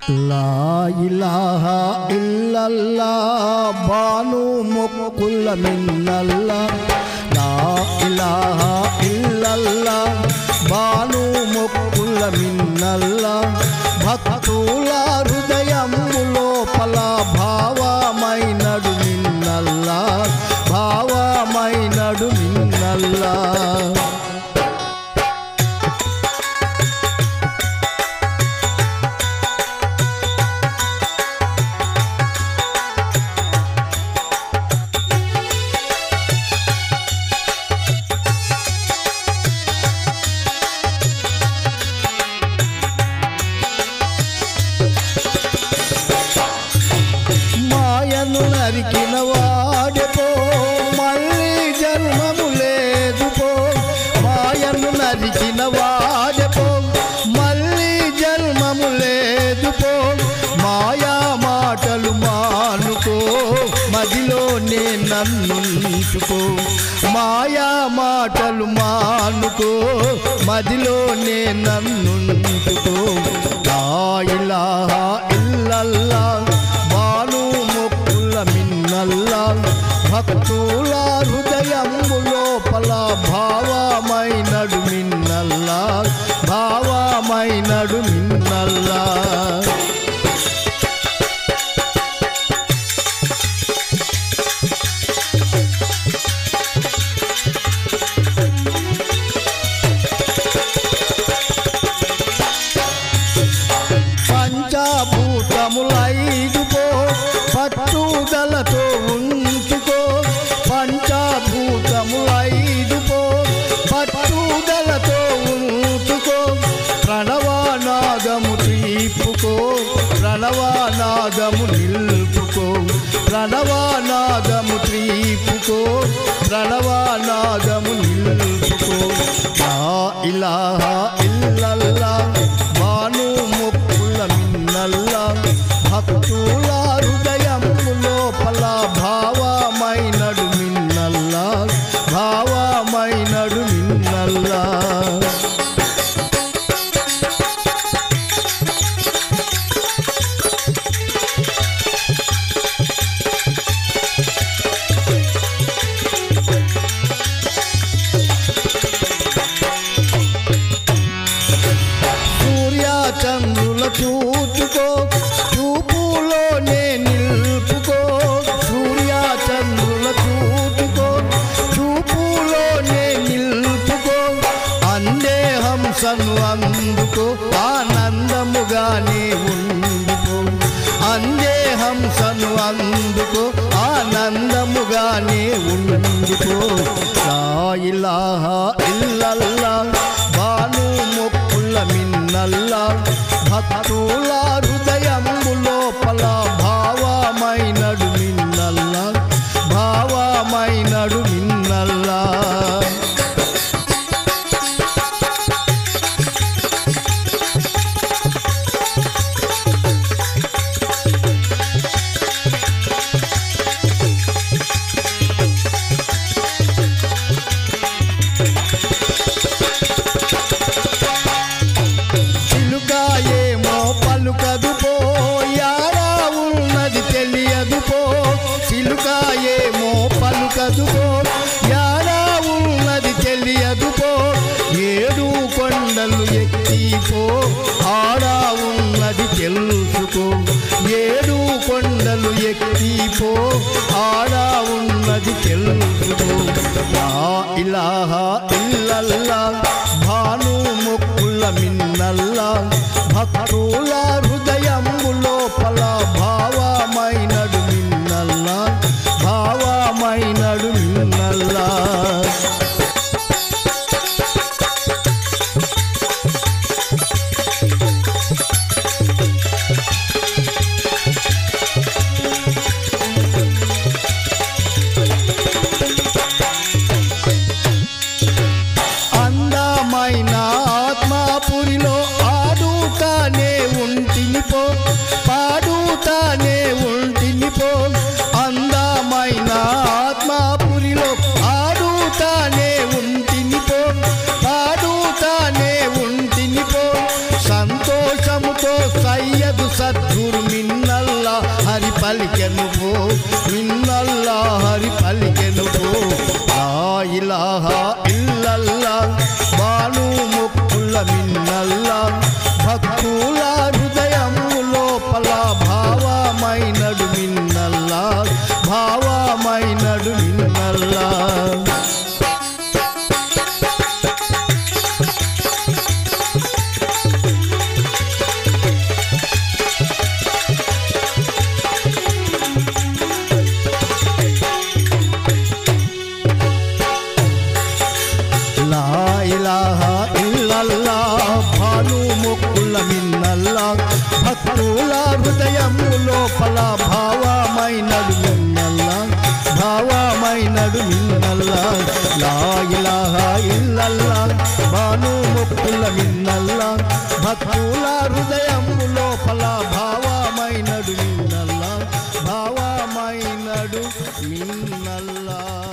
లా ఇలాహా ఇల్లల్లా బాను మొక్కుల మిన్నల్లా లా ఇలాహా ఇల్లల్లా బాను మొక్కుల మిన్నల్లా భక్తుల హృదయము లోపల భావమైనడు మిన్నల్లా భావమైనడు మిన్నల్లా నరికిన వాడెపో మళ్ళీ జన్మము లేదు పో మాయను నరికిన వాడెపో మళ్ళీ జన్మము లేదు పో మాయా మాటలు మానుకో మదిలోనే నన్నుంచుకో మాయా మాటలు మానుకో మదిలోనే నన్నుంచుకో లా ఇలాహా ఇల్లల్లా మిన్నల్లా భక్తుల హృదయము లోపల భావమైనడు మిన్నల్లా భావమైనడు మిన్నల్లా పంచభూతములైదు పో పట్టుదలతో ఉంచుకో పంచభూతములైదు పో పట్టుదలతో ఉంచుకో ప్రణవనాదము తీపుకో ప్రణవనాదము నిల్పుకో ప్రణవనాదము తీపుకో ప్రణవనాదము నిల్పుకో లా ఇలాహా ఇల్లల్లా బాను మొక్కుల మిన్నల్లా భక్తుల హృదయము లోపల భావమైనడు మిన్నల్లా భావమైనడు మిన్నల్లా చంద్రుల చూచుకో చూపులోనే నిల్పుకో సూర్య చంద్రుల చూచుకో చూపులోనే నిల్పుకో అందే హంసను అందుకో ఆనందముగానే ఉండుకో అందే హంసను అందుకో ఆనందముగానే ఉండుకో లా ఇలాహా ఇల్లల్లా బాను మొక్కుల మిన్నల్లా భక్తుల హృదయము లోపల భావమైనడు మిన్నల్లా భావమైనడు మిన్నల్లా పలుకదు పో యారా ఉన్నది తెలియదు పో చిలుక ఏమో పలుకదు పో యారా ఉన్నది తెలియదు పో ఏడు కొండలు ఎక్కిపో ఆడా ఉన్నది తెలుసుకో ఏడు కొండలు ఎక్కిపో ఆడా ఉన్నది తెలుసుకో లా ఇలాహా ఇల్లల్లా భాను మొక్కుల మిన్నల్లా భక్తుల హృదయము లోపల భావమైనడు మిన్నల్లా భావమైనడు మిన్నల్లా అందమైన ఆత్మాపురిలో ఆడుతానే ఉంటినిపో పాడుతానే ఉంటినిపో అందమైన ఆత్మాపురిలో ఆడుతానే ఉంటినిపో పాడుతానే ఉంటినిపో సంతోషముతో సయ్య సాధు సద్గురు మిన్నల్లా హరి పలికెను పో మిన్నల్లా హరి పలికెను పో లా ఇలాహా ఇల్లల్లా బాను ముక్కుల మిన్నల్లా భక్తుల హృదయము లోపల భావమైనడు మిన్నల్లా భావమైనడు మిన్నల్లా లా ఇలాహా ఇల్లల్లా భాను మొక్కుల మిన్నల్లా భక్తుల హృదయము లోపల భావమైనడు మిన్నల్లా భావమైనడు మిన్నల్లా లా ఇలాహా ఇల్లల్లా భాను మొక్కుల మిన్నల్లా భక్తుల హృదయము లోపల భావమైనడు మిన్నల్లా భావమైనడు మిన్నల్లా